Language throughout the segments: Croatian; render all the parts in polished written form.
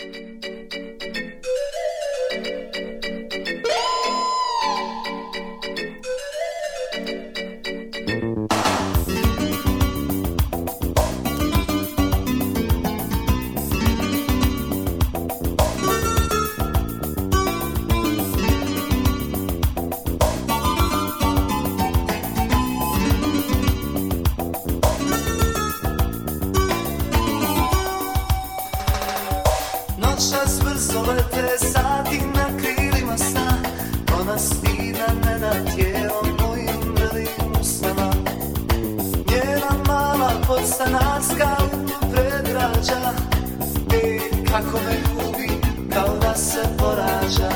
Noćas brzo lete sati na krilima sna, ona stida ne da tijelo mojim velim usnama. Njena mala podstanarska predgrađa, kako me ljubi kao da se porađa.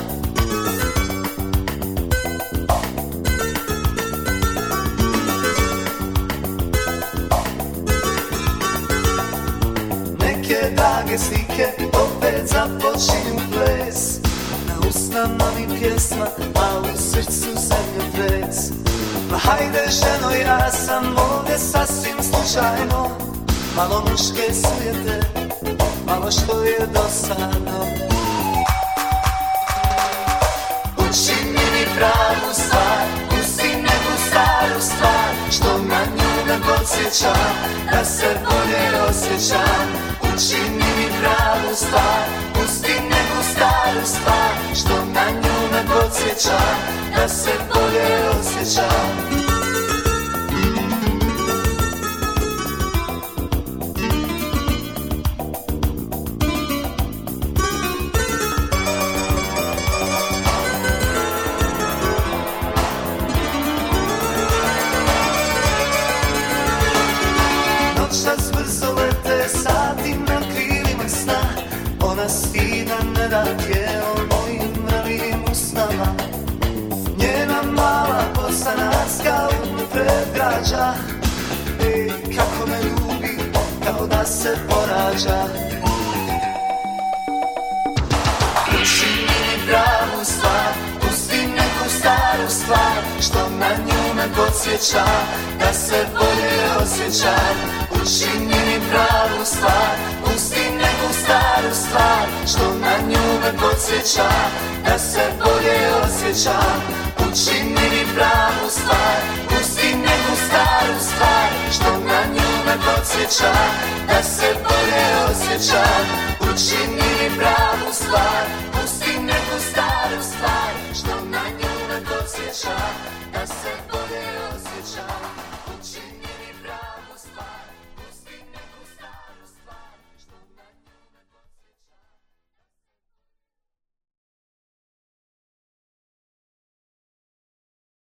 Neke drage slike opet započinju ples, na usnama mi pjesma, a u srcu zemljotres. Pa hajde ženo, ja sam ovdje sasvim slučajno, malo muške sujete, malo što je dosadno. Učini mi pravu stvar, pusti neku staru stvar, što na nju me podsjeća, da se bolje osjećam. Učini mi pravu stvar, pusti neku staru stvar, što na nju me podsjeća, da se bolje osjećam. Noćas brzo lete sati na krilima sna, ona stida ne da tijelo mojim vrlim usnama. Njena mala podstanarska predgrađa, kako me ljubi kao da se porađa. Učini mi pravu stvar, pusti neku staru stvar, što na nju me podsjeća, da se bolje osjećam. Učini mi pravu stvar, pusti neku staru stvar, što na nju me podsjeća, da se bolje osjećam. Učini mi pravu stvar, pusti neku staru stvar, što na nju me podsjeća, da se bolje osjećam. Učini